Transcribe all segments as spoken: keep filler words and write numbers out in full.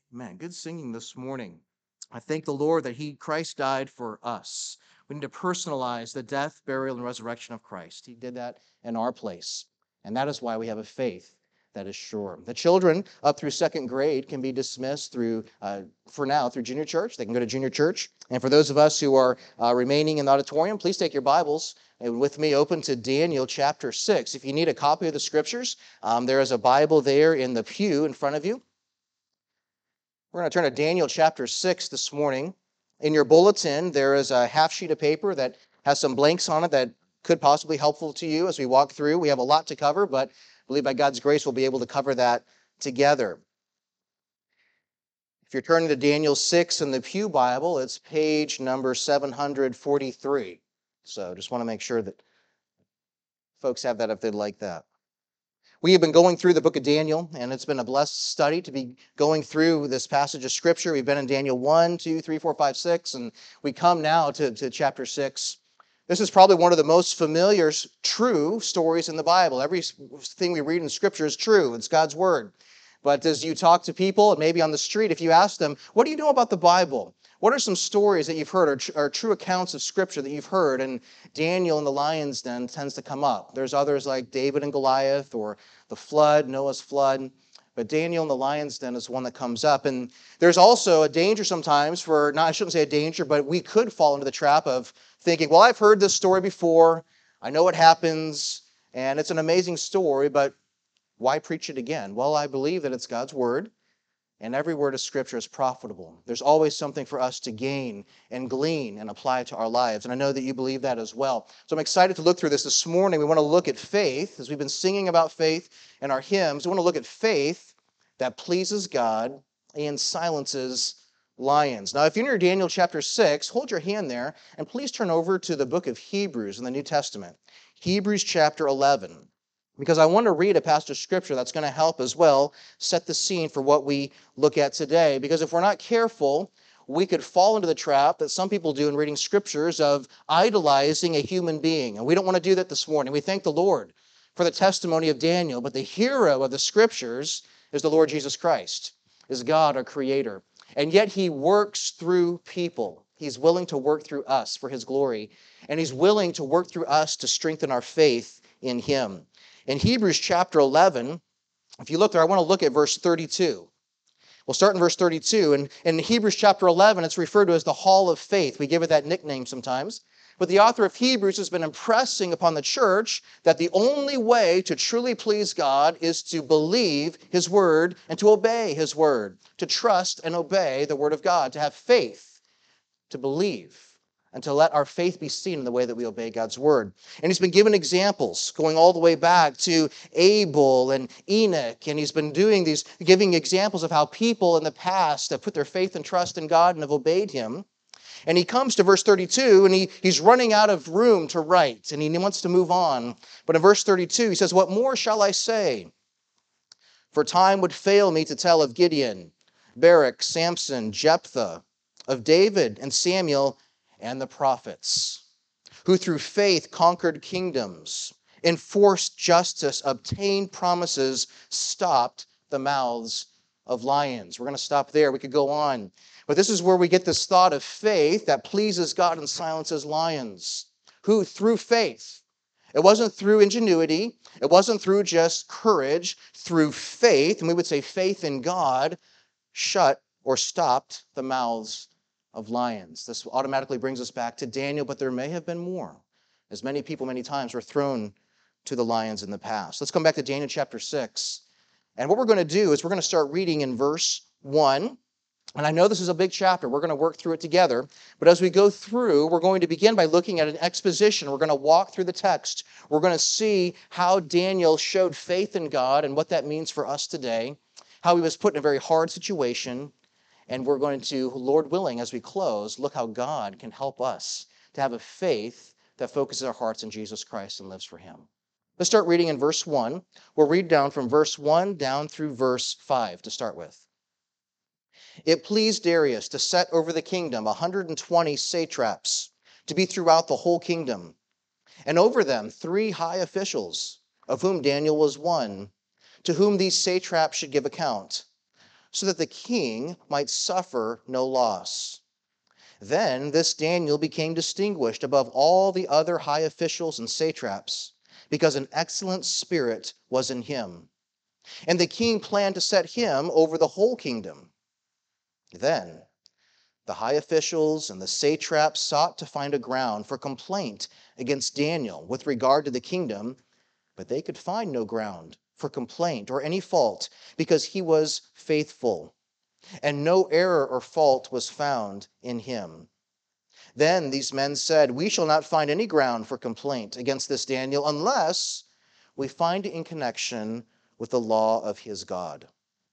Man, good singing this morning. I thank the Lord that He, Christ, died for us. We need to personalize the death, burial, and resurrection of Christ. He did that in our place. And that is why we have a faith that is sure. The children up through second grade can be dismissed through, uh, for now, through junior church. They can go to junior church. And for those of us who are uh, remaining in the auditorium, please take your Bibles and with me open to Daniel chapter six. If you need a copy of the scriptures, um, there is a Bible there in the pew in front of you. We're going to turn to Daniel chapter six this morning. In your bulletin, there is a half sheet of paper that has some blanks on it that could possibly be helpful to you as we walk through. We have a lot to cover, but I believe by God's grace we'll be able to cover that together. If you're turning to Daniel six in the Pew Bible, it's page number seven hundred forty-three. So just want to make sure that folks have that if they'd like that. We have been going through the book of Daniel, and it's been a blessed study to be going through this passage of Scripture. We've been in Daniel one, two, three, four, five, six, and we come now to, to chapter six. This is probably one of the most familiar, true stories in the Bible. Everything we read in Scripture is true. It's God's Word. But as you talk to people, and maybe on the street, if you ask them, what do you know about the Bible? What are some stories that you've heard or, tr- or true accounts of Scripture that you've heard? And Daniel in the lion's den tends to come up. There's others like David and Goliath or the flood, Noah's flood. But Daniel in the lion's den is one that comes up. And there's also a danger sometimes for, not I shouldn't say a danger, but we could fall into the trap of thinking, well, I've heard this story before. I know what happens. And it's an amazing story, but why preach it again? Well, I believe that it's God's Word. And every word of Scripture is profitable. There's always something for us to gain and glean and apply to our lives. And I know that you believe that as well. So I'm excited to look through this this morning. We want to look at faith, as we've been singing about faith in our hymns. We want to look at faith that pleases God and silences lions. Now, if you're in Daniel chapter six, hold your hand there, and please turn over to the book of Hebrews in the New Testament. Hebrews chapter eleven. Because I want to read a passage of Scripture that's going to help as well set the scene for what we look at today. Because if we're not careful, we could fall into the trap that some people do in reading Scriptures of idolizing a human being. And we don't want to do that this morning. We thank the Lord for the testimony of Daniel, but the hero of the Scriptures is the Lord Jesus Christ, is God, our Creator. And yet He works through people. He's willing to work through us for His glory. And He's willing to work through us to strengthen our faith in Him. In Hebrews chapter eleven, if you look there, I want to look at verse thirty-two. We'll start in verse thirty-two. And in Hebrews chapter eleven, it's referred to as the Hall of Faith. We give it that nickname sometimes. But the author of Hebrews has been impressing upon the church that the only way to truly please God is to believe His Word and to obey His Word, to trust and obey the Word of God, to have faith, to believe, and to let our faith be seen in the way that we obey God's Word. And he's been given examples going all the way back to Abel and Enoch, and he's been doing these, giving examples of how people in the past have put their faith and trust in God and have obeyed Him. And he comes to verse thirty-two, and he, he's running out of room to write, and he wants to move on. But in verse thirty-two, he says, "What more shall I say? For time would fail me to tell of Gideon, Barak, Samson, Jephthah, of David and Samuel, and the prophets, who through faith conquered kingdoms, enforced justice, obtained promises, stopped the mouths of lions." We're going to stop there. We could go on. But this is where we get this thought of faith that pleases God and silences lions. Who through faith, it wasn't through ingenuity, it wasn't through just courage, through faith, and we would say faith in God, shut or stopped the mouths of lions. This automatically brings us back to Daniel, but there may have been more, as many people many times were thrown to the lions in the past. Let's come back to Daniel chapter six. And what we're going to do is we're going to start reading in verse one. And I know this is a big chapter. We're going to work through it together. But as we go through, we're going to begin by looking at an exposition. We're going to walk through the text. We're going to see how Daniel showed faith in God and what that means for us today, how he was put in a very hard situation. And we're going to, Lord willing, as we close, look how God can help us to have a faith that focuses our hearts in Jesus Christ and lives for Him. Let's start reading in verse one. We'll read down from verse one down through verse five to start with. "It pleased Darius to set over the kingdom one hundred twenty satraps, to be throughout the whole kingdom, and over them three high officials, of whom Daniel was one, to whom these satraps should give account. so that the king might suffer no loss. Then this Daniel became distinguished above all the other high officials and satraps, because an excellent spirit was in him. And the king planned to set him over the whole kingdom. Then the high officials and the satraps sought to find a ground for complaint against Daniel with regard to the kingdom, but they could find no ground for complaint or any fault, because he was faithful, and no error or fault was found in him. Then these men said, "We shall not find any ground for complaint against this Daniel unless we find it in connection with the law of his God."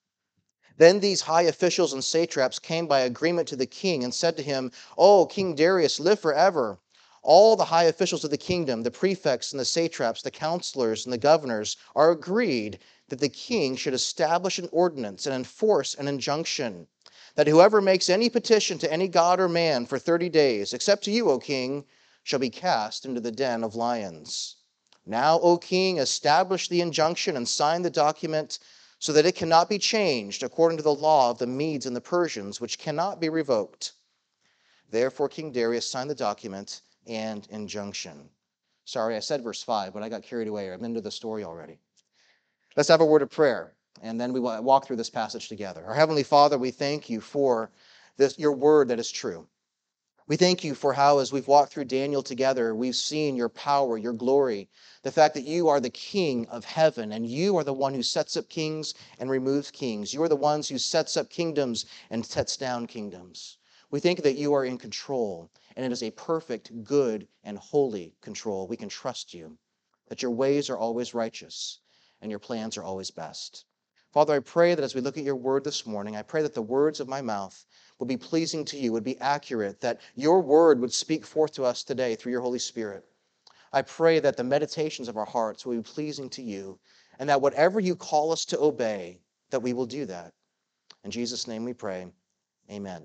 Then these high officials and satraps came by agreement to the king and said to him, "O King Darius, live forever. All the high officials of the kingdom, the prefects and the satraps, the counselors and the governors, are agreed that the king should establish an ordinance and enforce an injunction, that whoever makes any petition to any god or man for thirty days, except to you, O king, shall be cast into the den of lions. Now, O king, establish the injunction and sign the document, so that it cannot be changed according to the law of the Medes and the Persians, which cannot be revoked." Therefore King Darius signed the document and injunction. Sorry, I said verse five, but I got carried away. I'm into the story already. Let's have a word of prayer, and then we will walk through this passage together. Our Heavenly Father, we thank you for this, your word that is true. We thank you for how, as we've walked through Daniel together, we've seen your power, your glory, the fact that you are the King of heaven, and you are the one who sets up kings and removes kings. You are the ones who sets up kingdoms and sets down kingdoms. We think that you are in control, and it is a perfect, good, and holy control. We can trust you, that your ways are always righteous, and your plans are always best. Father, I pray that as we look at your word this morning, I pray that the words of my mouth would be pleasing to you, would be accurate, that your word would speak forth to us today through your Holy Spirit. I pray that the meditations of our hearts will be pleasing to you, and that whatever you call us to obey, that we will do that. In Jesus' name we pray, amen.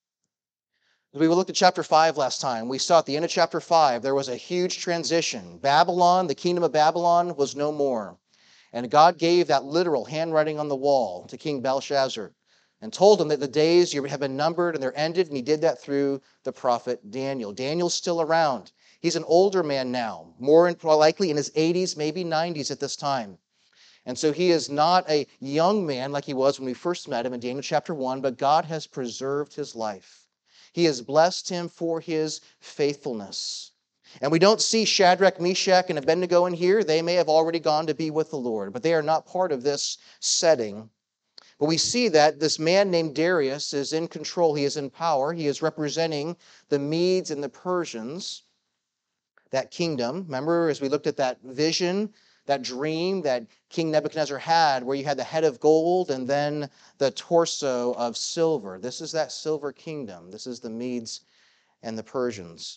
As we looked at chapter five last time, we saw at the end of chapter five, there was a huge transition. Babylon, the kingdom of Babylon, was no more. And God gave that literal handwriting on the wall to King Belshazzar, and told him that the days have been numbered and they're ended, and he did that through the prophet Daniel. Daniel's still around. He's an older man now, more likely in his eighties, maybe nineties at this time. And so he is not a young man like he was when we first met him in Daniel chapter one, but God has preserved his life. He has blessed him for his faithfulness. And we don't see Shadrach, Meshach, and Abednego in here. They may have already gone to be with the Lord, but they are not part of this setting. But we see that this man named Darius is in control. He is in power. He is representing the Medes and the Persians, that kingdom. Remember, as we looked at that vision, that dream that King Nebuchadnezzar had, where you had the head of gold and then the torso of silver. This is that silver kingdom. This is the Medes and the Persians.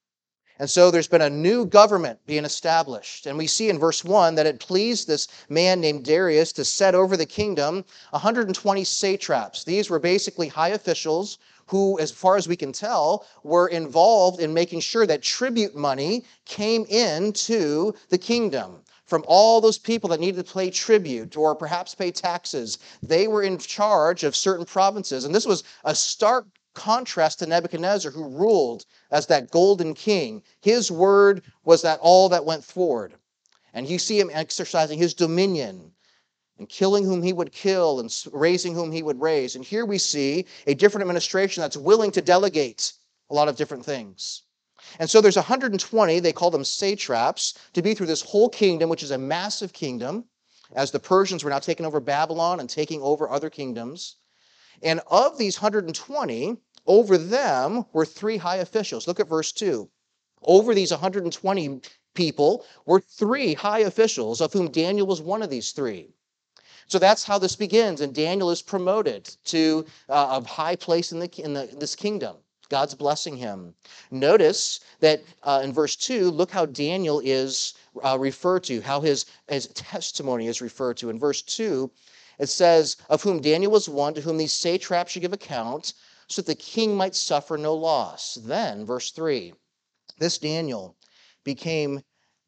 And so there's been a new government being established. And we see in verse one that it pleased this man named Darius to set over the kingdom one hundred twenty satraps. These were basically high officials who, as far as we can tell, were involved in making sure that tribute money came into the kingdom. From all those people that needed to pay tribute or perhaps pay taxes, they were in charge of certain provinces. And this was a stark contrast to Nebuchadnezzar, who ruled as that golden king. His word was that all that went forward. And you see him exercising his dominion and killing whom he would kill and raising whom he would raise. And here we see a different administration that's willing to delegate a lot of different things. And so there's one hundred twenty, they call them satraps, to be through this whole kingdom, which is a massive kingdom, as the Persians were now taking over Babylon and taking over other kingdoms. And of these one hundred twenty, over them were three high officials. Look at verse two. Over these one hundred twenty people were three high officials, of whom Daniel was one of these three. So that's how this begins, and Daniel is promoted to uh, a high place in, the, in the, this kingdom. God's blessing him. Notice that uh, in verse two, look how Daniel is uh, referred to, how his, his testimony is referred to. In verse two, it says, of whom Daniel was one, to whom these satraps should give account, so that the king might suffer no loss. Then, verse three, this Daniel became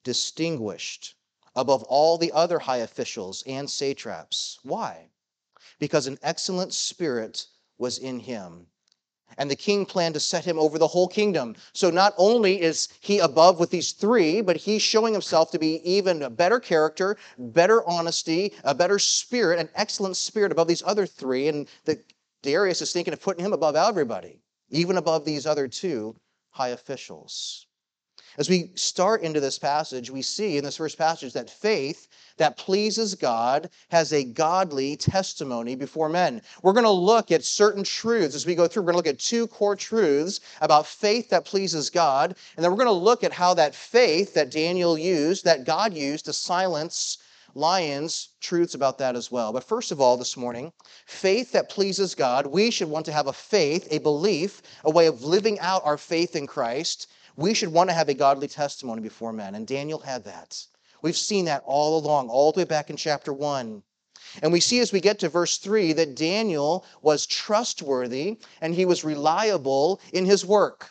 distinguished above all the other high officials and satraps. Why? because an excellent spirit was in him. And the king planned to set him over the whole kingdom. So not only is he above with these three, but he's showing himself to be even a better character, better honesty, a better spirit, an excellent spirit above these other three. And the, Darius is thinking of putting him above everybody, even above these other two high officials. As we start into this passage, we see in this first passage that faith that pleases God has a godly testimony before men. We're going to look at certain truths as we go through. We're going to look at two core truths about faith that pleases God, and then we're going to look at how that faith that Daniel used, that God used to silence lions, truths about that as well. But first of all, this morning, faith that pleases God, we should want to have a faith, a belief, a way of living out our faith in Christ. We should want to have a godly testimony before men, and Daniel had that. We've seen that all along, all the way back in chapter one. And we see as we get to verse three that Daniel was trustworthy and he was reliable in his work.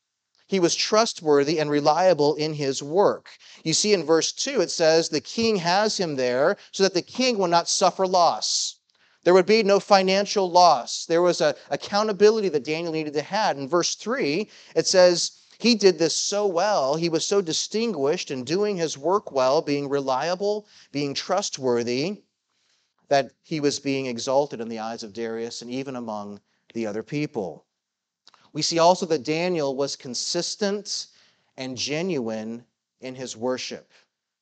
He was trustworthy and reliable in his work. You see in verse two it says the king has him there so that the king will not suffer loss. There would be no financial loss. There was an accountability that Daniel needed to have. In verse three it says, he did this so well, he was so distinguished in doing his work well, being reliable, being trustworthy, that he was being exalted in the eyes of Darius and even among the other people. We see also that Daniel was consistent and genuine in his worship.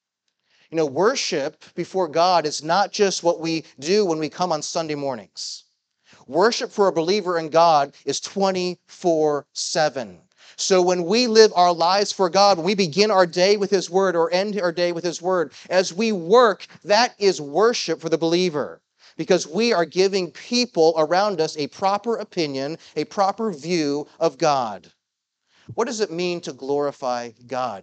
You know, worship before God is not just what we do when we come on Sunday mornings. Worship for a believer in God is twenty-four seven. So when we live our lives for God, when we begin our day with His Word or end our day with His Word, as we work, that is worship for the believer. Because we are giving people around us a proper opinion, a proper view of God. What does it mean to glorify God?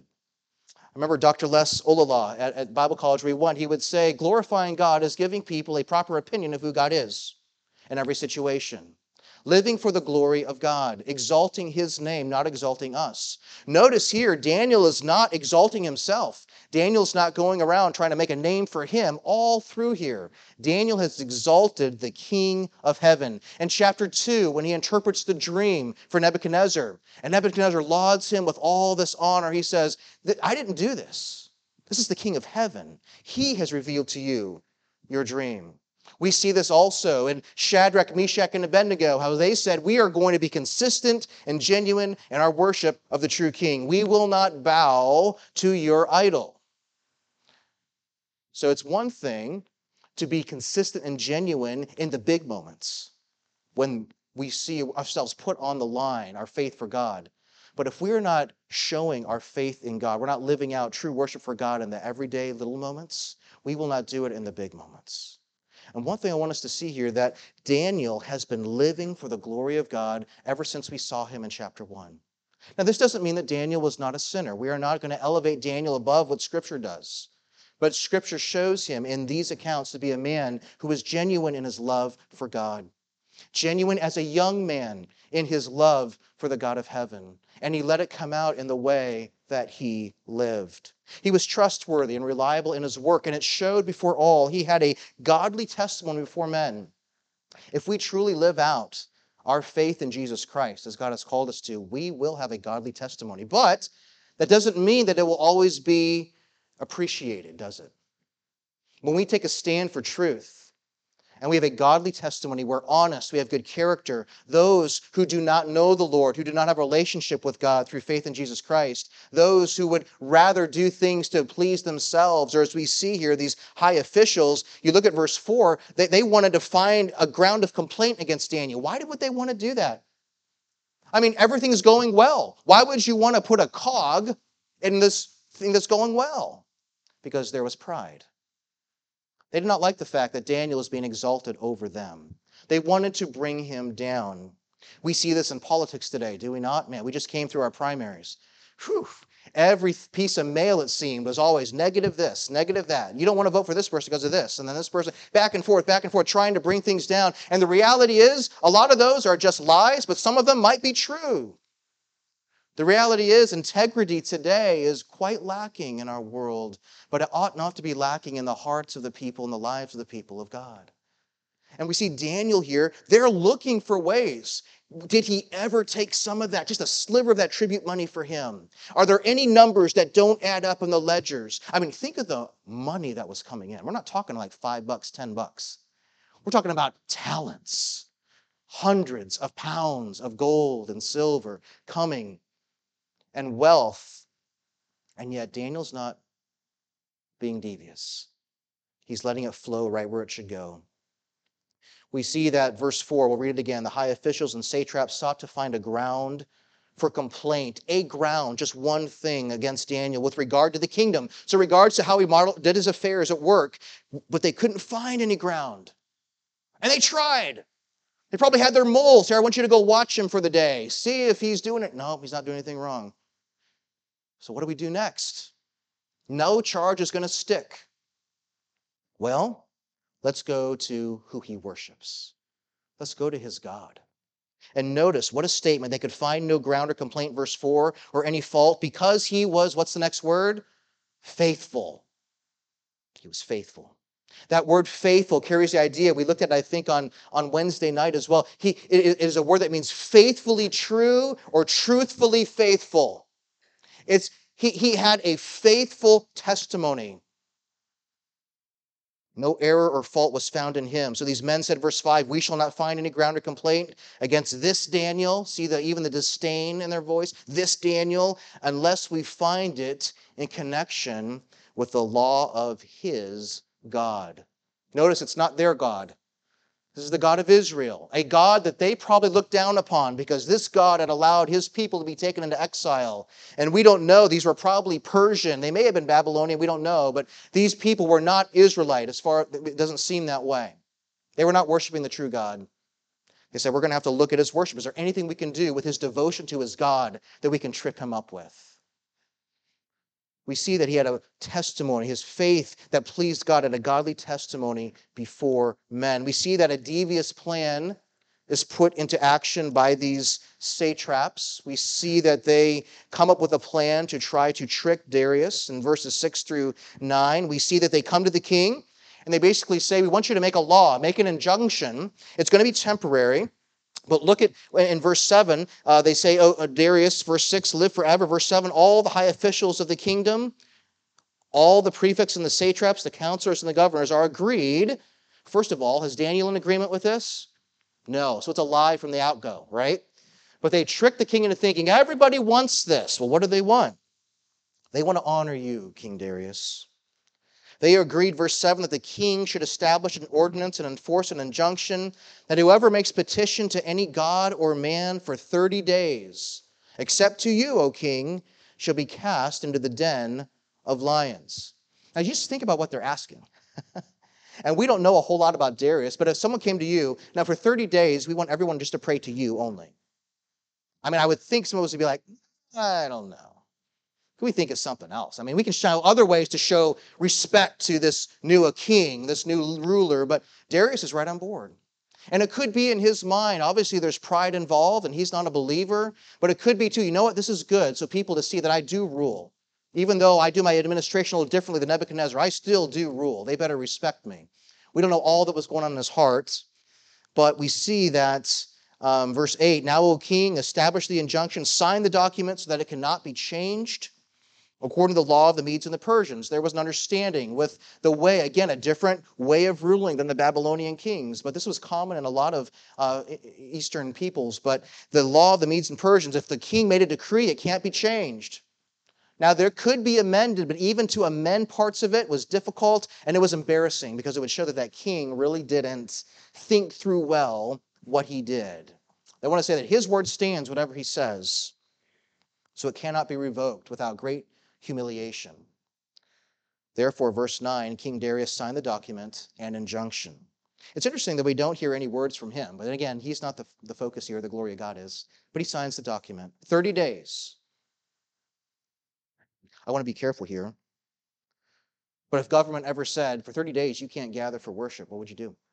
I remember Doctor Les Olala at, at Bible College we went, he would say, glorifying God is giving people a proper opinion of who God is in every situation. Living for the glory of God, exalting His name, not exalting us. Notice here, Daniel is not exalting himself. Daniel's not going around trying to make a name for him all through here. Daniel has exalted the King of heaven. In chapter two, when he interprets the dream for Nebuchadnezzar, and Nebuchadnezzar lauds him with all this honor, he says, I didn't do this. This is the King of heaven. He has revealed to you your dream. We see this also in Shadrach, Meshach, and Abednego, how they said, we are going to be consistent and genuine in our worship of the true King. We will not bow to your idol. So it's one thing to be consistent and genuine in the big moments when we see ourselves put on the line, our faith for God. But if we're not showing our faith in God, we're not living out true worship for God in the everyday little moments, we will not do it in the big moments. And one thing I want us to see here, that Daniel has been living for the glory of God ever since we saw him in chapter one. Now, this doesn't mean that Daniel was not a sinner. We are not going to elevate Daniel above what Scripture does. But Scripture shows him in these accounts to be a man who is genuine in his love for God. Genuine as a young man in his love for the God of heaven. And he let it come out in the way that he lived. He was trustworthy and reliable in his work, and it showed before all. He had a godly testimony before men. If we truly live out our faith in Jesus Christ, as God has called us to, we will have a godly testimony. But that doesn't mean that it will always be appreciated, does it? When we take a stand for truth, and we have a godly testimony, we're honest, we have good character. Those who do not know the Lord, who do not have a relationship with God through faith in Jesus Christ, those who would rather do things to please themselves, or as we see here, these high officials, you look at verse four, they, they wanted to find a ground of complaint against Daniel. Why would they want to do that? I mean, everything's going well. Why would you want to put a cog in this thing that's going well? Because there was pride. They did not like the fact that Daniel was being exalted over them. They wanted to bring him down. We see this in politics today, do we not? Man, we just came through our primaries. Whew. Every piece of mail, it seemed, was always negative this, negative that. You don't want to vote for this person because of this. And then this person, back and forth, back and forth, trying to bring things down. And the reality is, a lot of those are just lies, but some of them might be true. The reality is, integrity today is quite lacking in our world, but it ought not to be lacking in the hearts of the people and the lives of the people of God. And we see Daniel here, they're looking for ways. Did he ever take some of that, just a sliver of that tribute money for him? Are there any numbers that don't add up in the ledgers? I mean, think of the money that was coming in. We're not talking like five bucks, ten bucks. We're talking about talents, hundreds of pounds of gold and silver coming, and wealth. And yet Daniel's not being devious. He's letting it flow right where it should go. We see that verse four, we'll read it again. The high officials and satraps sought to find a ground for complaint, a ground, just one thing against Daniel with regard to the kingdom. So regards to how he modeled, did his affairs at work, but they couldn't find any ground. And they tried. They probably had their moles. Here, I want you to go watch him for the day. See if he's doing it. No, he's not doing anything wrong. So what do we do next? No charge is going to stick. Well, let's go to who he worships. Let's go to his God. And notice, what a statement. They could find no ground or complaint, verse four, or any fault, because he was, what's the next word? Faithful. He was faithful. That word faithful carries the idea, we looked at it, I think, on, on Wednesday night as well. He, it, it is a word that means faithfully true or truthfully faithful. It's, he, he had a faithful testimony. No error or fault was found in him. So these men said, verse five, we shall not find any ground or complaint against this Daniel. See the, even the disdain in their voice. This Daniel, unless we find it in connection with the law of his God. Notice it's not their God. This is the God of Israel, a God that they probably looked down upon because this God had allowed his people to be taken into exile. And we don't know. These were probably Persian. They may have been Babylonian. We don't know. But these people were not Israelite as far, it doesn't seem that way. They were not worshiping the true God. They said, we're going to have to look at his worship. Is there anything we can do with his devotion to his God that we can trip him up with? We see that he had a testimony, his faith that pleased God, and a godly testimony before men. We see that a devious plan is put into action by these satraps. We see that they come up with a plan to try to trick Darius in verses six through nine. We see that they come to the king and they basically say, we want you to make a law, make an injunction. It's going to be temporary. But look at, in verse seven, uh, they say, oh, Darius, verse six, live forever. Verse seven, all the high officials of the kingdom, all the prefects and the satraps, the counselors and the governors are agreed. First of all, is Daniel in agreement with this? No. So it's a lie from the outgo, right? But they tricked the king into thinking, everybody wants this. Well, what do they want? They want to honor you, King Darius. They agreed, verse seven, that the king should establish an ordinance and enforce an injunction that whoever makes petition to any god or man for thirty days, except to you, O king, shall be cast into the den of lions. Now, you just think about what they're asking. And we don't know a whole lot about Darius, but if someone came to you, now for thirty days, we want everyone just to pray to you only. I mean, I would think someone would be like, I don't know. Can we think of something else? I mean, we can show other ways to show respect to this new king, this new ruler, but Darius is right on board. And it could be in his mind, obviously there's pride involved and he's not a believer, but it could be too, you know what, this is good, so people to see that I do rule. Even though I do my administration a little differently than Nebuchadnezzar, I still do rule. They better respect me. We don't know all that was going on in his heart, but we see that um, verse eight, now, O king, establish the injunction, sign the document so that it cannot be changed. According to the law of the Medes and the Persians, there was an understanding with the way, again, a different way of ruling than the Babylonian kings. But this was common in a lot of uh, Eastern peoples. But the law of the Medes and Persians, if the king made a decree, it can't be changed. Now, there could be amended, but even to amend parts of it was difficult, and it was embarrassing because it would show that that king really didn't think through well what he did. I want to say that his word stands, whatever he says, so it cannot be revoked without great humiliation. Therefore, verse nine, King Darius signed the document and injunction. It's interesting that we don't hear any words from him, but again, he's not the, the focus here, the glory of God is, but he signs the document. thirty days. I want to be careful here, but if government ever said, for thirty days you can't gather for worship, what would you do?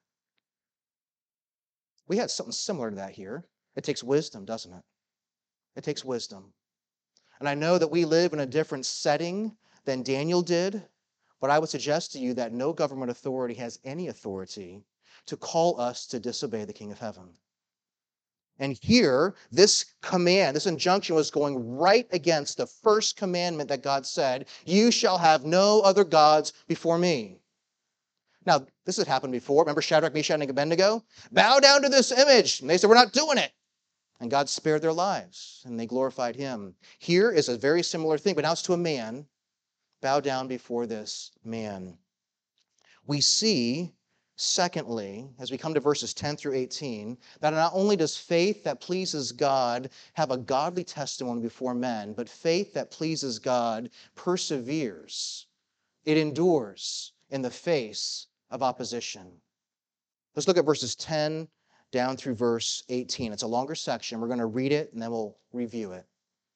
We had something similar to that here. It takes wisdom, doesn't it? It takes wisdom. And I know that we live in a different setting than Daniel did, but I would suggest to you that no government authority has any authority to call us to disobey the King of Heaven. And here, this command, this injunction was going right against the first commandment that God said, you shall have no other gods before me. Now, this had happened before. Remember Shadrach, Meshach, and Abednego? Bow down to this image. And they said, we're not doing it. And God spared their lives, and they glorified him. Here is a very similar thing, but now it's to a man. Bow down before this man. We see, secondly, as we come to verses ten through eighteen, that not only does faith that pleases God have a godly testimony before men, but faith that pleases God perseveres. It endures in the face of opposition. Let's look at verses ten down through verse eighteen. It's a longer section. We're going to read it and then we'll review it.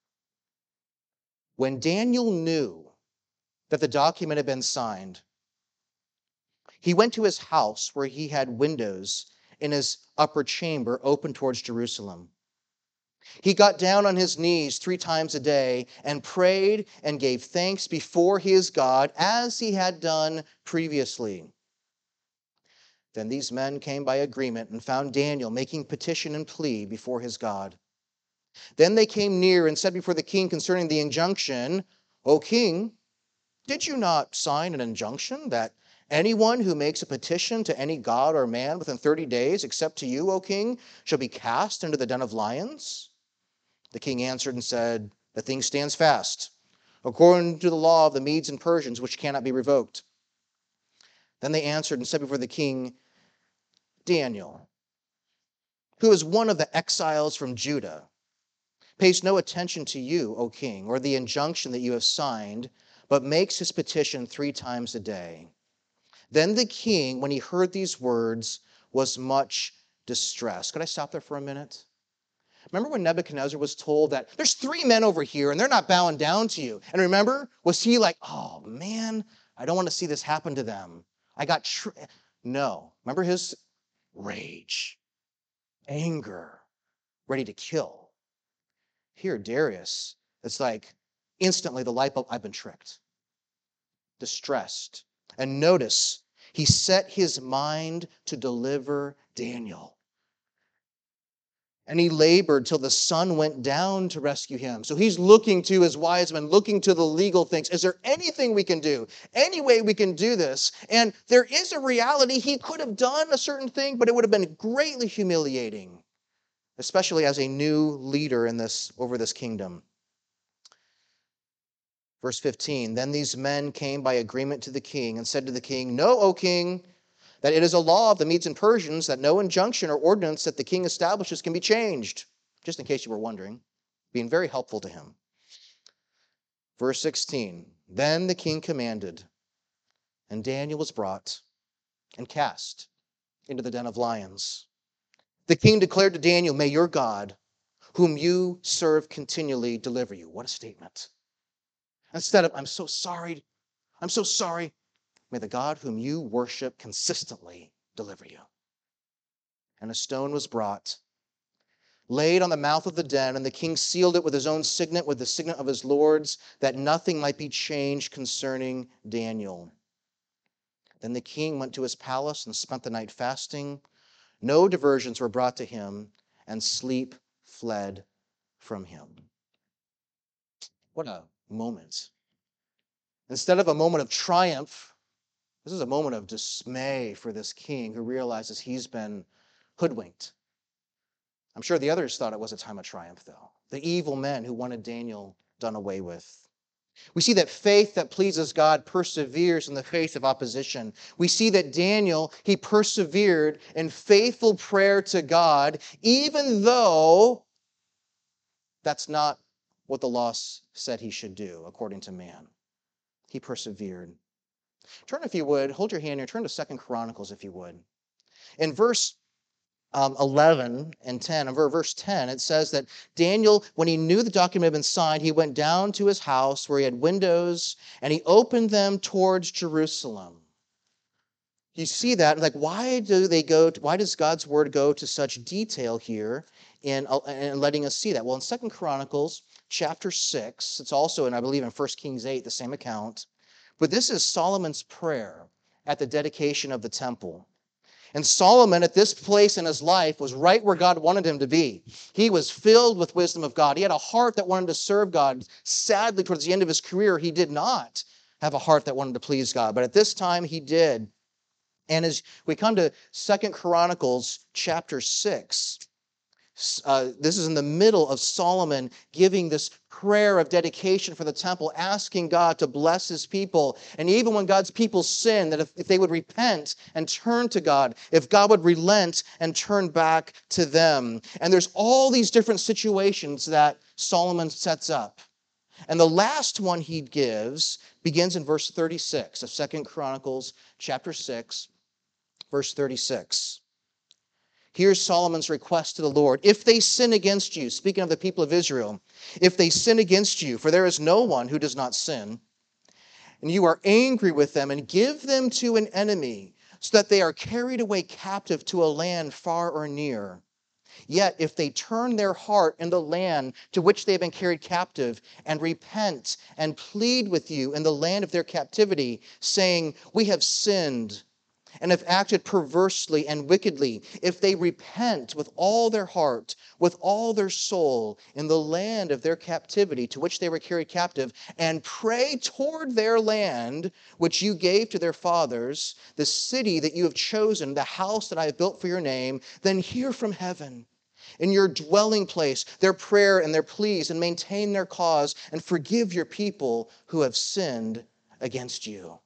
When Daniel knew that the document had been signed, he went to his house where he had windows in his upper chamber open towards Jerusalem. He got down on his knees three times a day and prayed and gave thanks before his God as he had done previously. Then these men came by agreement and found Daniel making petition and plea before his God. Then they came near and said before the king concerning the injunction, O king, did you not sign an injunction that anyone who makes a petition to any god or man within thirty days, except to you, O king, shall be cast into the den of lions? The king answered and said, the thing stands fast, according to the law of the Medes and Persians, which cannot be revoked. Then they answered and said before the king, Daniel, who is one of the exiles from Judah, pays no attention to you, O king, or the injunction that you have signed, but makes his petition three times a day. Then the king, when he heard these words, was much distressed. Could I stop there for a minute? Remember when Nebuchadnezzar was told that there's three men over here and they're not bowing down to you? And remember, was he like, oh man, I don't want to see this happen to them. I got, tr-. No. Remember his rage, anger, ready to kill. Here, Darius, it's like instantly the light bulb, I've been tricked. Distressed. And notice, he set his mind to deliver Daniel. And he labored till the sun went down to rescue him. So he's looking to his wise men, looking to the legal things. Is there anything we can do? Any way we can do this? And there is a reality. He could have done a certain thing, but it would have been greatly humiliating, especially as a new leader in this over this kingdom. Verse fifteen, then these men came by agreement to the king and said to the king, know, O king, that it is a law of the Medes and Persians that no injunction or ordinance that the king establishes can be changed. Just in case you were wondering, being very helpful to him. Verse sixteen, then the king commanded, and Daniel was brought and cast into the den of lions. The king declared to Daniel, may your God, whom you serve continually, deliver you. What a statement. Instead of, I'm so sorry, I'm so sorry, may the God whom you worship consistently deliver you. And a stone was brought, laid on the mouth of the den, and the king sealed it with his own signet, with the signet of his lords, that nothing might be changed concerning Daniel. Then the king went to his palace and spent the night fasting. No diversions were brought to him, and sleep fled from him. What a moment. Instead of a moment of triumph, this is a moment of dismay for this king who realizes he's been hoodwinked. I'm sure the others thought it was a time of triumph, though. The evil men who wanted Daniel done away with. We see that faith that pleases God perseveres in the face of opposition. We see that Daniel, he persevered in faithful prayer to God, even though that's not what the law said he should do, according to man. He persevered. Turn, if you would, hold your hand here, turn to Second Chronicles, if you would. In verse um, eleven and ten, and verse ten, it says that Daniel, when he knew the document had been signed, he went down to his house where he had windows, and he opened them towards Jerusalem. You see that, like, why do they go, to, why does God's word go to such detail here in, in letting us see that? Well, in Second Chronicles chapter six, it's also, and I believe in First Kings eight, the same account, but this is Solomon's prayer at the dedication of the temple. And Solomon, at this place in his life, was right where God wanted him to be. He was filled with wisdom of God. He had a heart that wanted to serve God. Sadly, towards the end of his career, he did not have a heart that wanted to please God. But at this time, he did. And as we come to Second Chronicles chapter six, uh, this is in the middle of Solomon giving this prayer of dedication for the temple, asking God to bless his people. And even when God's people sin, that if, if they would repent and turn to God, if God would relent and turn back to them. And there's all these different situations that Solomon sets up. And the last one he gives begins in verse thirty-six of Second Chronicles chapter six, verse thirty-six. Here's Solomon's request to the Lord. If they sin against you, speaking of the people of Israel, if they sin against you, for there is no one who does not sin, and you are angry with them, and give them to an enemy, so that they are carried away captive to a land far or near. Yet if they turn their heart in the land to which they have been carried captive, and repent and plead with you in the land of their captivity, saying, we have sinned, and have acted perversely and wickedly, if they repent with all their heart, with all their soul, in the land of their captivity to which they were carried captive, and pray toward their land, which you gave to their fathers, the city that you have chosen, the house that I have built for your name, then hear from heaven, in your dwelling place, their prayer and their pleas, and maintain their cause, and forgive your people who have sinned against you.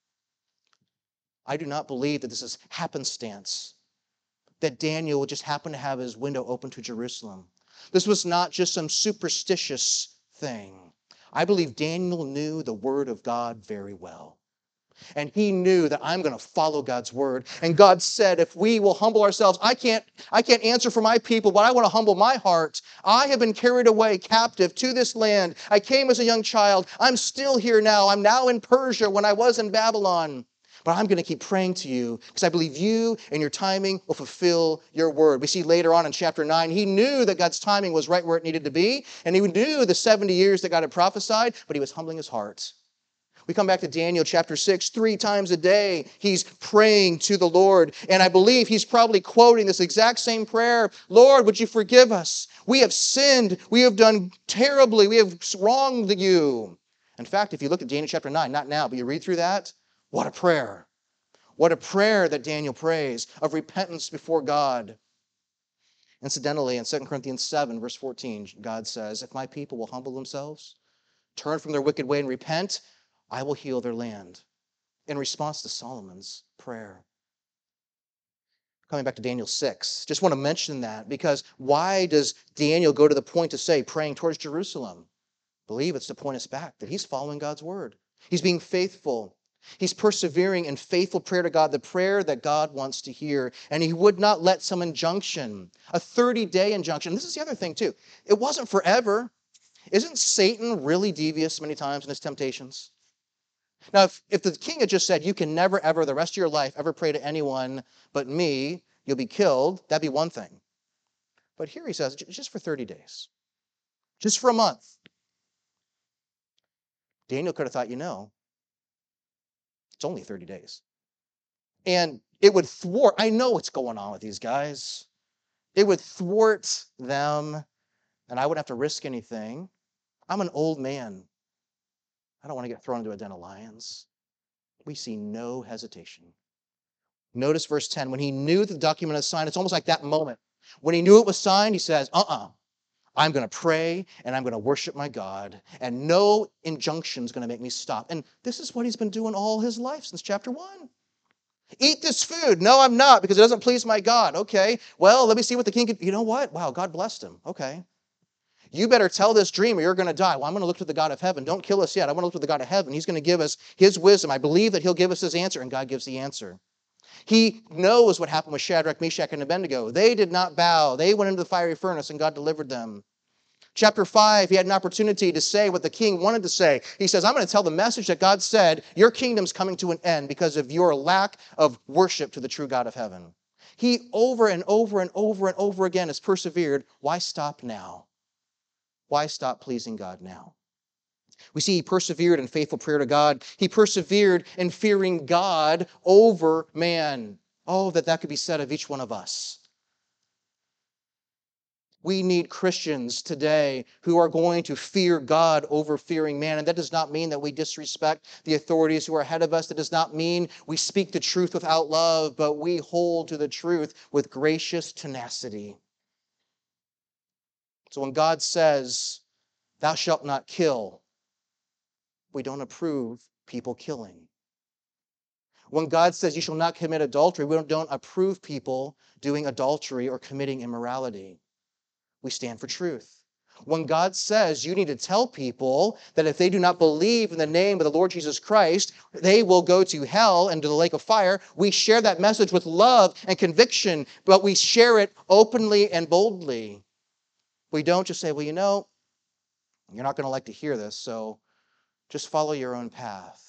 I do not believe that this is happenstance, that Daniel would just happen to have his window open to Jerusalem. This was not just some superstitious thing. I believe Daniel knew the word of God very well. And he knew that I'm going to follow God's word. And God said, if we will humble ourselves, I can't, I can't answer for my people, but I want to humble my heart. I have been carried away captive to this land. I came as a young child. I'm still here now. I'm now in Persia when I was in Babylon. But I'm going to keep praying to you because I believe you and your timing will fulfill your word. We see later on in chapter nine, he knew that God's timing was right where it needed to be. And he knew the seventy years that God had prophesied, but he was humbling his heart. We come back to Daniel chapter six, three times a day, he's praying to the Lord. And I believe he's probably quoting this exact same prayer. Lord, would you forgive us? We have sinned. We have done terribly. We have wronged you. In fact, if you look at Daniel chapter nine, not now, but you read through that, what a prayer. What a prayer that Daniel prays of repentance before God. Incidentally, in Second Corinthians seven, verse fourteen, God says, if my people will humble themselves, turn from their wicked way and repent, I will heal their land. In response to Solomon's prayer. Coming back to Daniel six, just want to mention that because why does Daniel go to the point to say praying towards Jerusalem? I believe it's to point us back that he's following God's word. He's being faithful. He's persevering in faithful prayer to God, the prayer that God wants to hear. And he would not let some injunction, a thirty-day injunction. This is the other thing too. It wasn't forever. Isn't Satan really devious many times in his temptations? Now, if, if the king had just said, you can never, ever, the rest of your life, ever pray to anyone but me, you'll be killed, that'd be one thing. But here he says, just for thirty days. Just for a month. Daniel could have thought, you know, it's only thirty days. And it would thwart, I know what's going on with these guys. It would thwart them, and I wouldn't have to risk anything. I'm an old man. I don't want to get thrown into a den of lions. We see no hesitation. Notice verse ten. When he knew that the document was signed, it's almost like that moment. When he knew it was signed, he says, uh-uh. I'm going to pray and I'm going to worship my God, and no injunction is going to make me stop. And this is what he's been doing all his life since chapter one. Eat this food. No, I'm not, because it doesn't please my God. Okay, well, let me see what the king could. You know what? Wow, God blessed him. Okay. You better tell this dream or you're going to die. Well, I'm going to look to the God of heaven. Don't kill us yet. I want to look to the God of heaven. He's going to give us his wisdom. I believe that he'll give us his answer, and God gives the answer. He knows what happened with Shadrach, Meshach, and Abednego. They did not bow. They went into the fiery furnace, and God delivered them. Chapter five, he had an opportunity to say what the king wanted to say. He says, I'm going to tell the message that God said, your kingdom's coming to an end because of your lack of worship to the true God of heaven. He over and over and over and over again has persevered. Why stop now? Why stop pleasing God now? We see he persevered in faithful prayer to God. He persevered in fearing God over man. Oh, that that could be said of each one of us. We need Christians today who are going to fear God over fearing man. And that does not mean that we disrespect the authorities who are ahead of us. That does not mean we speak the truth without love, but we hold to the truth with gracious tenacity. So when God says, thou shalt not kill, we don't approve people killing. When God says you shall not commit adultery, we don't approve people doing adultery or committing immorality. We stand for truth. When God says you need to tell people that if they do not believe in the name of the Lord Jesus Christ, they will go to hell and to the lake of fire, we share that message with love and conviction, but we share it openly and boldly. We don't just say, well, you know, you're not going to like to hear this, so just follow your own path.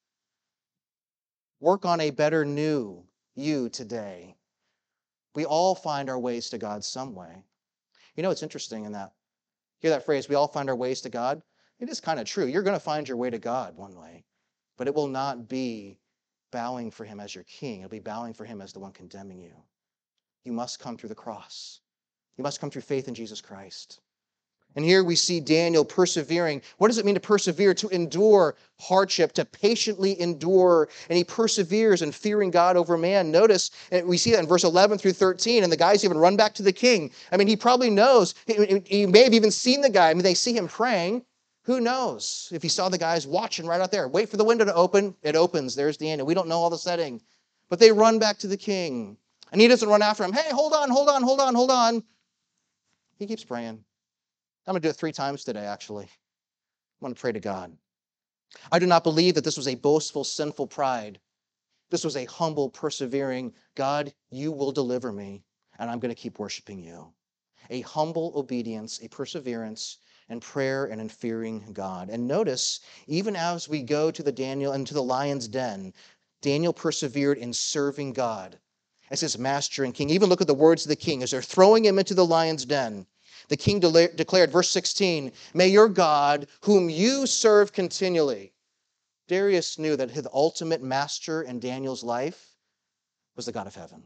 Work on a better new you today. We all find our ways to God some way. You know, it's interesting in that. Hear that phrase, we all find our ways to God? It is kind of true. You're going to find your way to God one way, but it will not be bowing for him as your king. It'll be bowing for him as the one condemning you. You must come through the cross. You must come through faith in Jesus Christ. And here we see Daniel persevering. What does it mean to persevere? To endure hardship, to patiently endure. And he perseveres in fearing God over man. Notice, and we see that in verse eleven through thirteen, and the guys even run back to the king. I mean, he probably knows. He, he may have even seen the guy. I mean, they see him praying. Who knows if he saw the guys watching right out there? Wait for the window to open. It opens. There's Daniel. We don't know all the setting. But they run back to the king. And he doesn't run after him. Hey, hold on, hold on, hold on, hold on. He keeps praying. I'm going to do it three times today, actually. I want to pray to God. I do not believe that this was a boastful, sinful pride. This was a humble, persevering, God, you will deliver me, and I'm going to keep worshiping you. A humble obedience, a perseverance, and prayer and in fearing God. And notice, even as we go to the Daniel and to the lion's den, Daniel persevered in serving God as his master and king. Even look at the words of the king as they're throwing him into the lion's den. The king de- declared, verse sixteen, may your God, whom you serve continually. Darius knew that his ultimate master in Daniel's life was the God of heaven.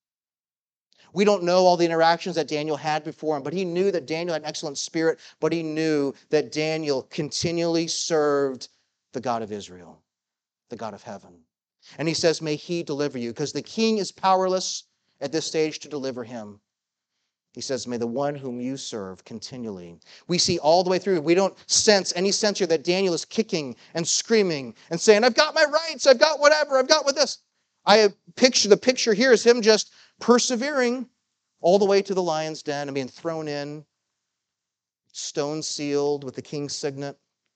We don't know all the interactions that Daniel had before him, but he knew that Daniel had an excellent spirit, but he knew that Daniel continually served the God of Israel, the God of heaven. And he says, may he deliver you, because the king is powerless at this stage to deliver him. He says, may the one whom you serve continually. We see all the way through. We don't sense any sense here that Daniel is kicking and screaming and saying, I've got my rights, I've got whatever, I've got with this. I picture, the picture here is him just persevering all the way to the lion's den and being thrown in, stone sealed with the king's signet.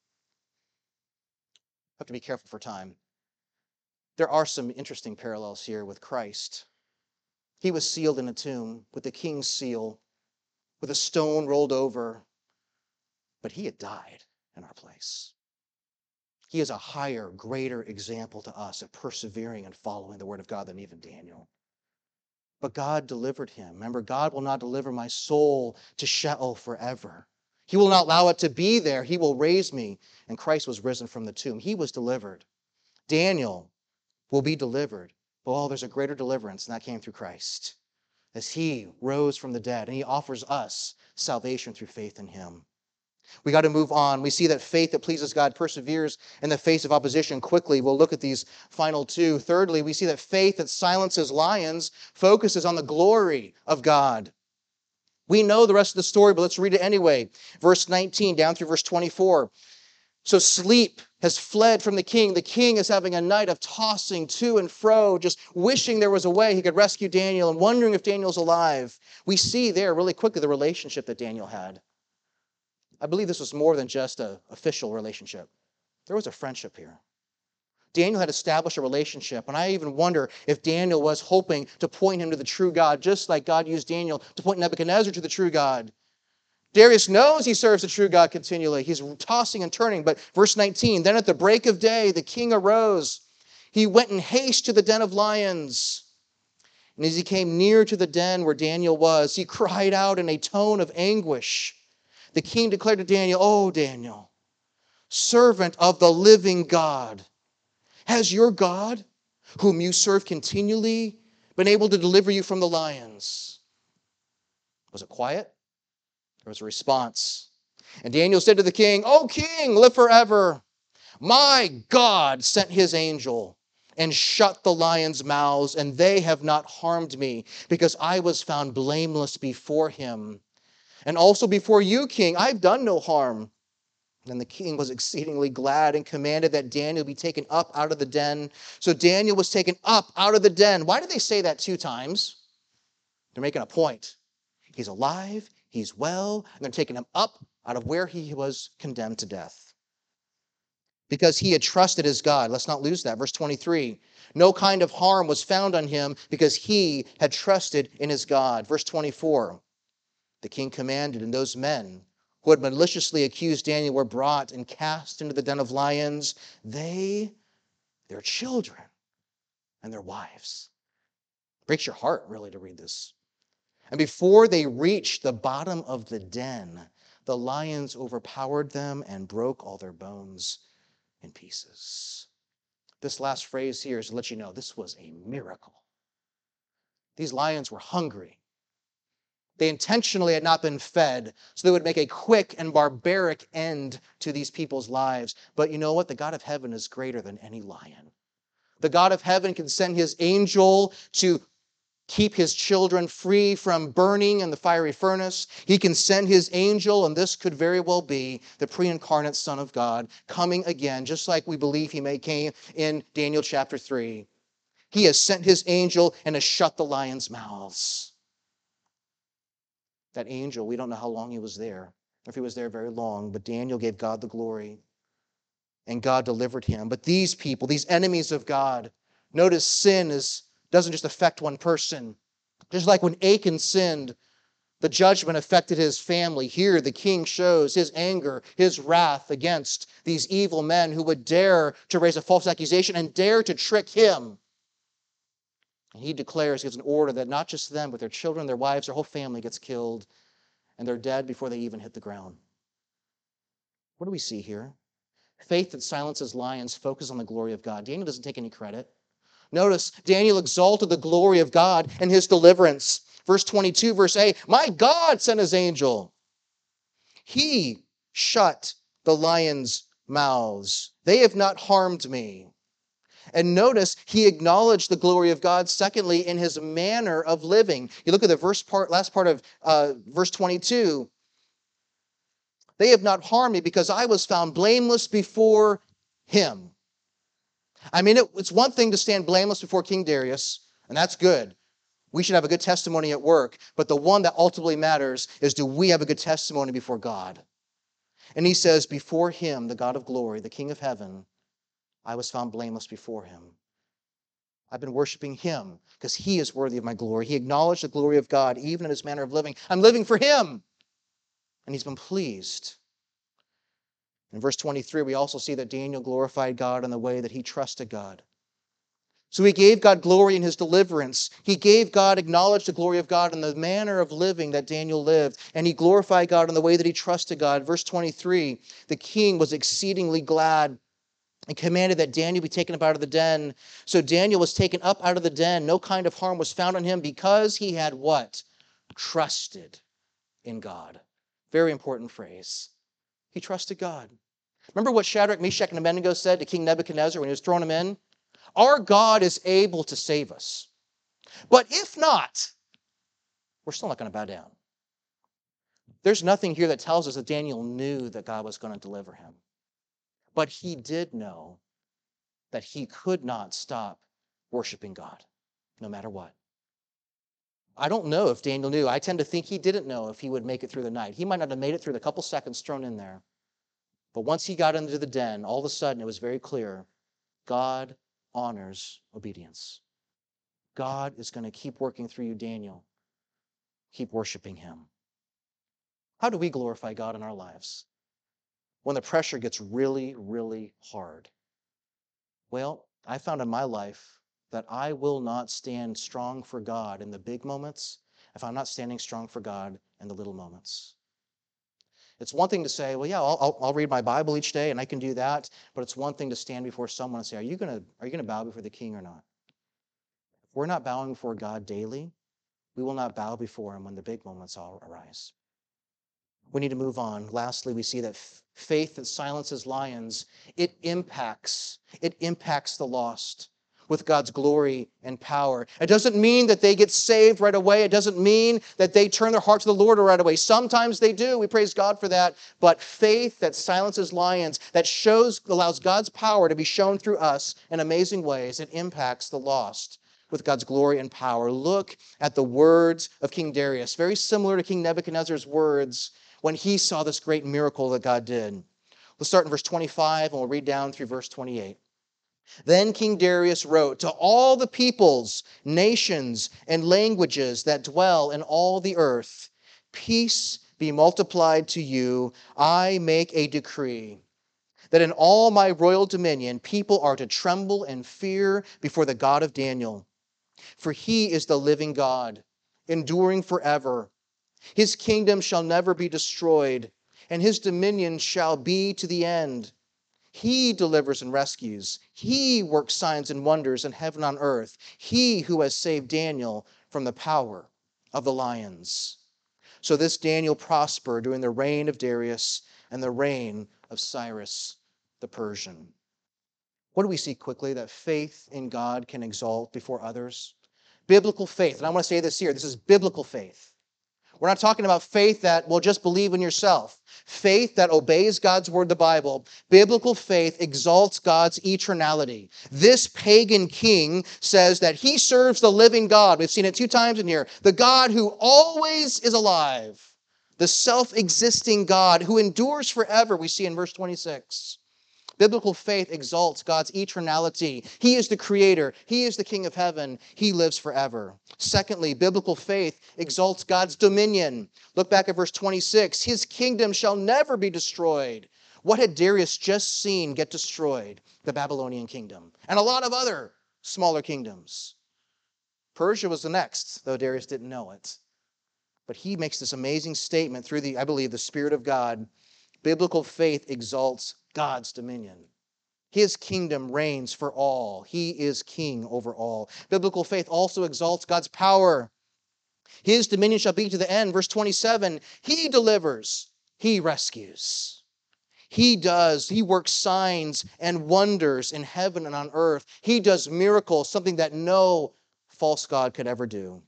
Have to be careful for time. There are some interesting parallels here with Christ. He was sealed in a tomb with the king's seal, with a stone rolled over, but he had died in our place. He is a higher, greater example to us of persevering and following the word of God than even Daniel. But God delivered him. Remember, God will not deliver my soul to Sheol forever. He will not allow it to be there. He will raise me. And Christ was risen from the tomb. He was delivered. Daniel will be delivered. But oh, there's a greater deliverance, and that came through Christ, as he rose from the dead, and he offers us salvation through faith in him. We got to move on. We see that faith that pleases God perseveres in the face of opposition quickly. We'll look at these final two. Thirdly, we see that faith that silences lions focuses on the glory of God. We know the rest of the story, but let's read it anyway. Verse nineteen down through verse twenty-four. So sleep has fled from the king. The king is having a night of tossing to and fro, just wishing there was a way he could rescue Daniel and wondering if Daniel's alive. We see there really quickly the relationship that Daniel had. I believe this was more than just an official relationship. There was a friendship here. Daniel had established a relationship, and I even wonder if Daniel was hoping to point him to the true God, just like God used Daniel to point Nebuchadnezzar to the true God. Darius knows he serves the true God continually. He's tossing and turning. But verse nineteen, then at the break of day, the king arose. He went in haste to the den of lions. And as he came near to the den where Daniel was, he cried out in a tone of anguish. The king declared to Daniel, "Oh, Daniel, servant of the living God, has your God, whom you serve continually, been able to deliver you from the lions? Was it quiet? There was a response. And Daniel said to the king, O king, live forever. My God sent his angel and shut the lions' mouths, and they have not harmed me, because I was found blameless before him. And also before you, king, I've done no harm. And the king was exceedingly glad and commanded that Daniel be taken up out of the den. So Daniel was taken up out of the den. Why did they say that two times? They're making a point. He's alive, he's well, and they're taking him up out of where he was condemned to death. Because he had trusted his God. Let's not lose that. Verse twenty-three. No kind of harm was found on him because he had trusted in his God. Verse twenty-four. The king commanded, and those men who had maliciously accused Daniel were brought and cast into the den of lions. They, their children, and their wives. Breaks your heart, really, to read this. And before they reached the bottom of the den, the lions overpowered them and broke all their bones in pieces. This last phrase here is to let you know this was a miracle. These lions were hungry. They intentionally had not been fed, so they would make a quick and barbaric end to these people's lives. But you know what? The God of heaven is greater than any lion. The God of heaven can send his angel to keep his children free from burning in the fiery furnace. He can send his angel, and this could very well be the pre-incarnate Son of God coming again, just like we believe he may came in Daniel chapter three. He has sent his angel and has shut the lions' mouths. That angel, we don't know how long he was there, or if he was there very long, but Daniel gave God the glory, and God delivered him. But these people, these enemies of God, notice sin is doesn't just affect one person. Just like when Achan sinned, the judgment affected his family. Here, the king shows his anger, his wrath against these evil men who would dare to raise a false accusation and dare to trick him. And he declares, he gives an order that not just them, but their children, their wives, their whole family gets killed, and they're dead before they even hit the ground. What do we see here? Faith that silences lions focuses on the glory of God. Daniel doesn't take any credit. Notice, Daniel exalted the glory of God and his deliverance. Verse twenty-two, verse eight, my God sent his angel. He shut the lions' mouths. They have not harmed me. And notice, he acknowledged the glory of God, secondly, in his manner of living. You look at the verse part, last part of uh, verse twenty-two. They have not harmed me because I was found blameless before him. I mean, it, it's one thing to stand blameless before King Darius, and that's good. We should have a good testimony at work, but the one that ultimately matters is, do we have a good testimony before God? And he says, before him, the God of glory, the King of heaven, I was found blameless before him. I've been worshiping him because he is worthy of my glory. He acknowledged the glory of God, even in his manner of living. I'm living for him, and he's been pleased. In verse twenty-three, we also see that Daniel glorified God in the way that he trusted God. So he gave God glory in his deliverance. He gave God, acknowledged the glory of God in the manner of living that Daniel lived. And he glorified God in the way that he trusted God. Verse twenty-three, the king was exceedingly glad and commanded that Daniel be taken up out of the den. So Daniel was taken up out of the den. No kind of harm was found on him because he had what? Trusted in God. Very important phrase. He trusted God. Remember what Shadrach, Meshach, and Abednego said to King Nebuchadnezzar when he was throwing him in? Our God is able to save us. But if not, we're still not going to bow down. There's nothing here that tells us that Daniel knew that God was going to deliver him. But he did know that he could not stop worshiping God, no matter what. I don't know if Daniel knew. I tend to think he didn't know if he would make it through the night. He might not have made it through the couple seconds thrown in there. But once he got into the den, all of a sudden it was very clear, God honors obedience. God is going to keep working through you, Daniel. Keep worshiping him. How do we glorify God in our lives? When the pressure gets really, really hard. Well, I found in my life that I will not stand strong for God in the big moments if I'm not standing strong for God in the little moments. It's one thing to say, well, yeah, I'll, I'll, I'll read my Bible each day and I can do that. But it's one thing to stand before someone and say, are you going to, are you going to bow before the king or not? If we're not bowing before God daily, we will not bow before him when the big moments all arise. We need to move on. Lastly, we see that f- faith that silences lions, it impacts, it impacts the lost with God's glory and power. It doesn't mean that they get saved right away. It doesn't mean that they turn their heart to the Lord right away. Sometimes they do. We praise God for that. But faith that silences lions, that shows, allows God's power to be shown through us in amazing ways, it impacts the lost with God's glory and power. Look at the words of King Darius, very similar to King Nebuchadnezzar's words when he saw this great miracle that God did. Let's start in verse twenty-five, and we'll read down through verse twenty-eight. Then King Darius wrote to all the peoples, nations, and languages that dwell in all the earth, peace be multiplied to you. I make a decree that in all my royal dominion people are to tremble and fear before the God of Daniel. For he is the living God, enduring forever. His kingdom shall never be destroyed, and his dominion shall be to the end. He delivers and rescues. He works signs and wonders in heaven and on earth. He who has saved Daniel from the power of the lions. So this Daniel prospered during the reign of Darius and the reign of Cyrus the Persian. What do we see quickly? That faith in God can exalt before others. Biblical faith, and I want to say this here, this is biblical faith. We're not talking about faith that will just believe in yourself. Faith that obeys God's word, the Bible. Biblical faith exalts God's eternality. This pagan king says that he serves the living God. We've seen it two times in here. The God who always is alive. The self-existing God who endures forever, we see in verse twenty-six. Biblical faith exalts God's eternality. He is the creator. He is the king of heaven. He lives forever. Secondly, biblical faith exalts God's dominion. Look back at verse twenty-six. His kingdom shall never be destroyed. What had Darius just seen get destroyed? The Babylonian kingdom. And a lot of other smaller kingdoms. Persia was the next, though Darius didn't know it. But he makes this amazing statement through the, I believe, the Spirit of God. Biblical faith exalts God's dominion. His kingdom reigns for all. He is king over all. Biblical faith also exalts God's power. His dominion shall be to the end. Verse twenty-seven, he delivers, he rescues. He does, he works signs and wonders in heaven and on earth. He does miracles, something that no false god could ever do.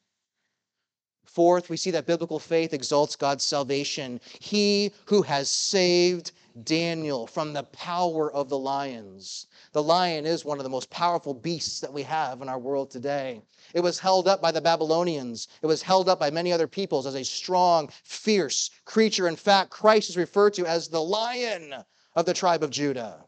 Fourth, we see that biblical faith exalts God's salvation. He who has saved Daniel from the power of the lions. The lion is one of the most powerful beasts that we have in our world today. It was held up by the Babylonians. It was held up by many other peoples as a strong, fierce creature. In fact, Christ is referred to as the Lion of the tribe of Judah.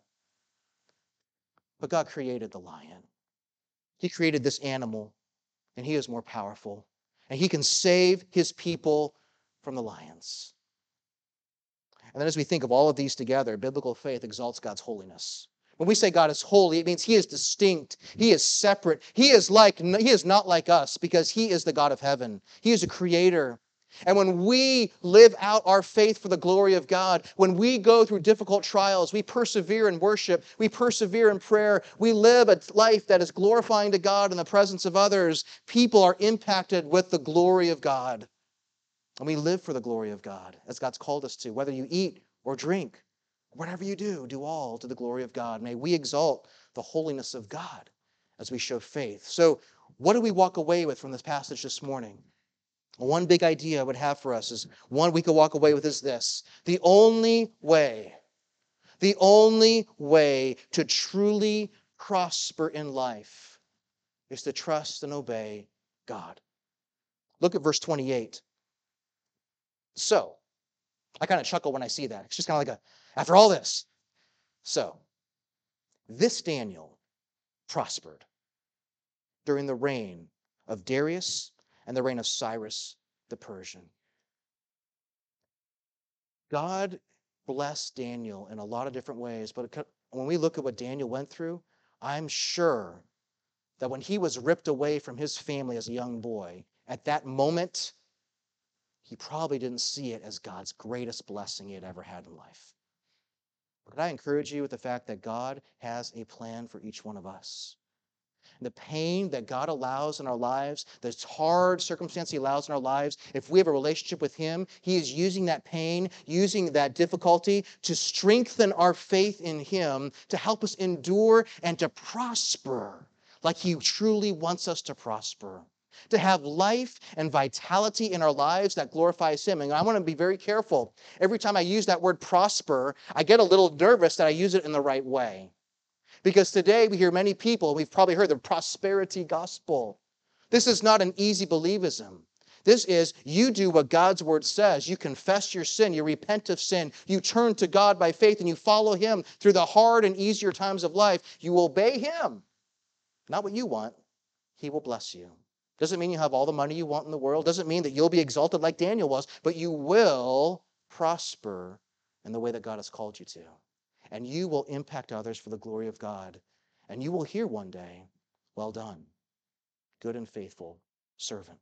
But God created the lion. He created this animal, and he is more powerful. And he can save his people from the lions. And then as we think of all of these together, biblical faith exalts God's holiness. When we say God is holy, it means he is distinct. He is separate. He is like, he is not like us because he is the God of heaven. He is a creator. And when we live out our faith for the glory of God, when we go through difficult trials, we persevere in worship, we persevere in prayer, we live a life that is glorifying to God in the presence of others, people are impacted with the glory of God. And we live for the glory of God, as God's called us to. Whether you eat or drink, whatever you do, do all to the glory of God. May we exalt the holiness of God as we show faith. So what do we walk away with from this passage this morning? One big idea I would have for us is one we could walk away with is this. The only way, the only way to truly prosper in life is to trust and obey God. Look at verse twenty-eight. So, I kind of chuckle when I see that. It's just kind of like a, after all this. So, this Daniel prospered during the reign of Darius and the reign of Cyrus the Persian. God blessed Daniel in a lot of different ways, but when we look at what Daniel went through, I'm sure that when he was ripped away from his family as a young boy, at that moment, he probably didn't see it as God's greatest blessing he had ever had in life. But I encourage you with the fact that God has a plan for each one of us. the pain that God allows in our lives, this hard circumstance He allows in our lives, if we have a relationship with Him, He is using that pain, using that difficulty to strengthen our faith in Him, to help us endure and to prosper like He truly wants us to prosper. To have life and vitality in our lives that glorifies Him. And I want to be very careful. Every time I use that word prosper, I get a little nervous that I use it in the right way. Because today we hear many people, we've probably heard the prosperity gospel. This is not an easy believism. This is you do what God's word says. You confess your sin, you repent of sin, you turn to God by faith, and you follow Him through the hard and easier times of life. You obey Him. Not what you want. He will bless you. Doesn't mean you have all the money you want in the world. Doesn't mean that you'll be exalted like Daniel was, but you will prosper in the way that God has called you to. And you will impact others for the glory of God. And you will hear one day, well done, good and faithful servant.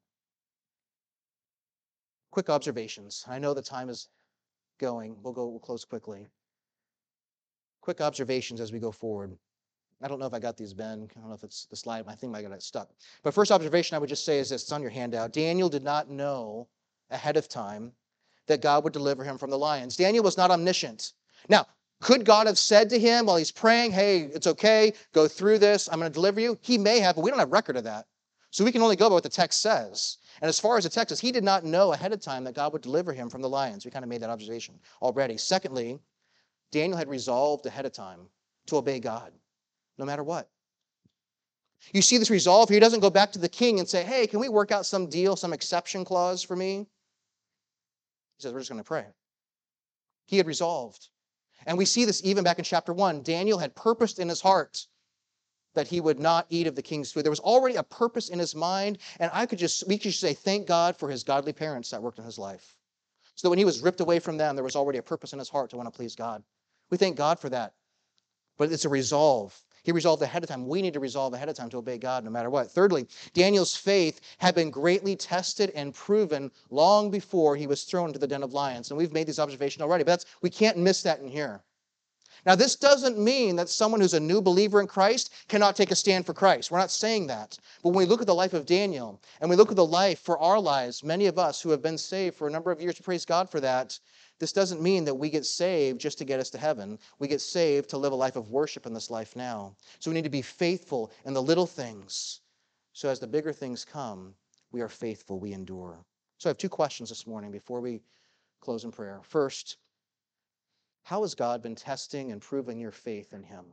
Quick observations. I know the time is going. We'll go we'll close quickly. Quick observations as we go forward. I don't know if I got these, Ben. I don't know if it's the slide. I think I got it stuck. But first observation I would just say is this. It's on your handout. Daniel did not know ahead of time that God would deliver him from the lions. Daniel was not omniscient. Now, could God have said to him while he's praying, hey, it's okay, go through this, I'm going to deliver you? He may have, but we don't have record of that. So we can only go by what the text says. And as far as the text says, he did not know ahead of time that God would deliver him from the lions. We kind of made that observation already. Secondly, Daniel had resolved ahead of time to obey God, no matter what. You see this resolve here. He doesn't go back to the king and say, hey, can we work out some deal, some exception clause for me? He says, we're just going to pray. He had resolved. And we see this even back in chapter one. Daniel had purposed in his heart that he would not eat of the king's food. There was already a purpose in his mind, and I could just, we could just say, thank God for his godly parents that worked in his life. So that when he was ripped away from them, there was already a purpose in his heart to want to please God. We thank God for that. But it's a resolve. He resolved ahead of time. We need to resolve ahead of time to obey God no matter what. Thirdly, Daniel's faith had been greatly tested and proven long before he was thrown into the den of lions. And we've made this observation already, but that's, we can't miss that in here. Now, this doesn't mean that someone who's a new believer in Christ cannot take a stand for Christ. We're not saying that. But when we look at the life of Daniel, and we look at the life for our lives, many of us who have been saved for a number of years, praise God for that, this doesn't mean that we get saved just to get us to heaven. We get saved to live a life of worship in this life now. So we need to be faithful in the little things. So as the bigger things come, we are faithful, we endure. So I have two questions this morning before we close in prayer. First, how has God been testing and proving your faith in Him?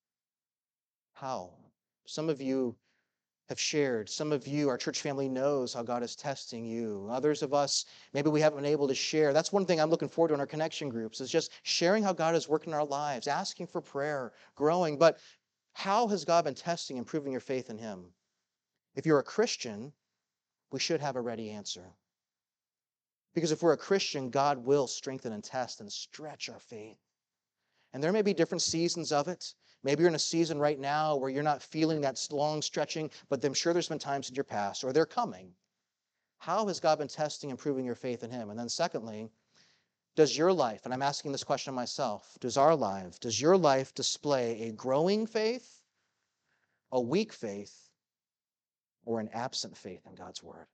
How? Some of you have shared. Some of you, our church family, knows how God is testing you. Others of us, maybe we haven't been able to share. That's one thing I'm looking forward to in our connection groups, is just sharing how God is working in our lives, asking for prayer, growing. But how has God been testing and proving your faith in Him? If you're a Christian, we should have a ready answer. Because if we're a Christian, God will strengthen and test and stretch our faith. And there may be different seasons of it. Maybe you're in a season right now where you're not feeling that long stretching, but I'm sure there's been times in your past, or they're coming. How has God been testing and proving your faith in Him? And then secondly, does your life, and I'm asking this question myself, does our life, does your life display a growing faith, a weak faith, or an absent faith in God's Word?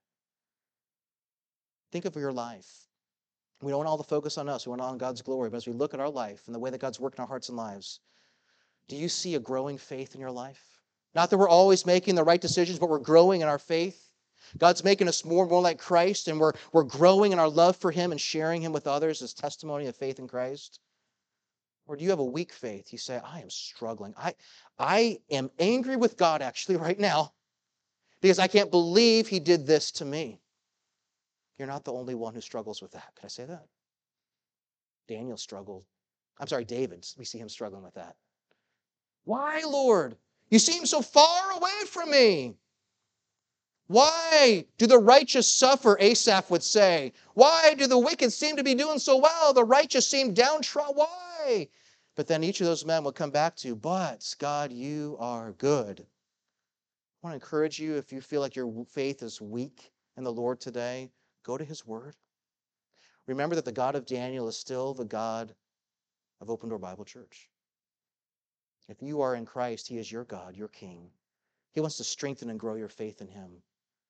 Think of your life. We don't want all the focus on us. We want it on God's glory. But as we look at our life and the way that God's working our hearts and lives, do you see a growing faith in your life? Not that we're always making the right decisions, but we're growing in our faith. God's making us more and more like Christ, and we're, we're growing in our love for Him and sharing Him with others as testimony of faith in Christ. Or do you have a weak faith? You say, I am struggling. I, I am angry with God actually right now because I can't believe He did this to me. You're not the only one who struggles with that. Can I say that? Daniel struggled. I'm sorry, David. We see him struggling with that. Why, Lord? You seem so far away from me. Why do the righteous suffer, Asaph would say? Why do the wicked seem to be doing so well? The righteous seem downtrodden. Why? But then each of those men would come back to, but God, you are good. I want to encourage you, if you feel like your faith is weak in the Lord today, go to His Word. Remember that the God of Daniel is still the God of Open Door Bible Church. If you are in Christ, He is your God, your King. He wants to strengthen and grow your faith in him.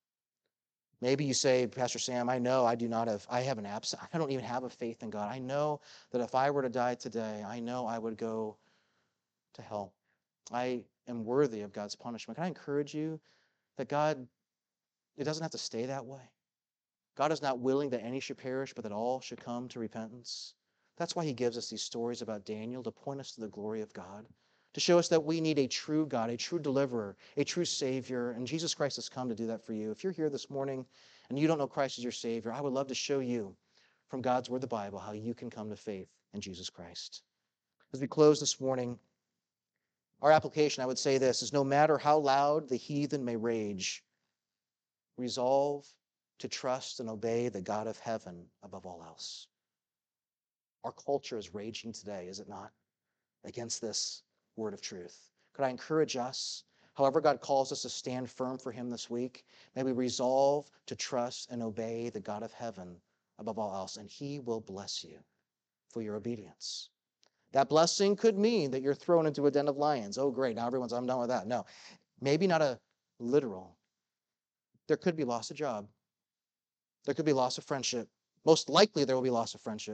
Maybe you say, Pastor Sam, I know I do not have, I have an abs- I don't even have a faith in God. I know that if I were to die today, I know I would go to hell. I am worthy of God's punishment. Can I encourage you that God, it doesn't have to stay that way? God is not willing that any should perish, but that all should come to repentance. That's why he gives us these stories about Daniel, to point us to the glory of God, to show us that we need a true God, a true deliverer, a true Savior, and Jesus Christ has come to do that for you. If you're here this morning and you don't know Christ as your Savior, I would love to show you from God's Word, the Bible, how you can come to faith in Jesus Christ. As we close this morning, our application, I would say this, is no matter how loud the heathen may rage, resolve to trust and obey the God of heaven above all else. Our culture is raging today, is it not, against this word of truth. Could I encourage us, however God calls us to stand firm for him this week, may we resolve to trust and obey the God of heaven above all else, and he will bless you for your obedience. That blessing could mean that you're thrown into a den of lions. Oh, great, now everyone's, I'm done with that. No, maybe not a literal. There could be loss of job. There could be loss of friendship. Most likely there will be loss of friendship.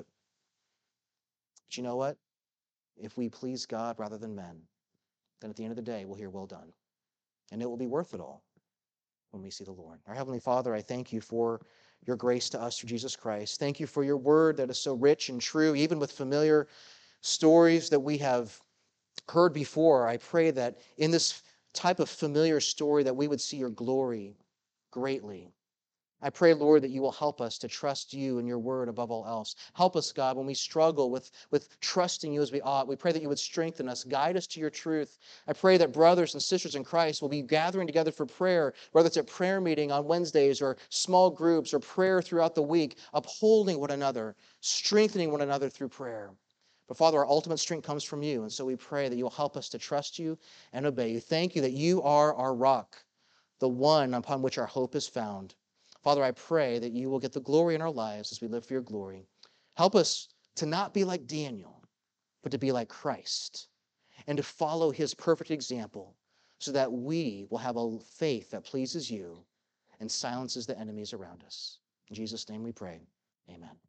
But you know what? If we please God rather than men, then at the end of the day, we'll hear, well done. And it will be worth it all when we see the Lord. Our Heavenly Father, I thank you for your grace to us through Jesus Christ. Thank you for your word that is so rich and true, even with familiar stories that we have heard before. I pray that in this type of familiar story that we would see your glory greatly. I pray, Lord, that you will help us to trust you and your word above all else. Help us, God, when we struggle with, with trusting you as we ought. We pray that you would strengthen us, guide us to your truth. I pray that brothers and sisters in Christ will be gathering together for prayer, whether it's a prayer meeting on Wednesdays or small groups or prayer throughout the week, upholding one another, strengthening one another through prayer. But Father, our ultimate strength comes from you, and so we pray that you will help us to trust you and obey you. Thank you that you are our rock, the one upon which our hope is found. Father, I pray that you will get the glory in our lives as we live for your glory. Help us to not be like Daniel, but to be like Christ and to follow his perfect example so that we will have a faith that pleases you and silences the enemies around us. In Jesus' name we pray. Amen.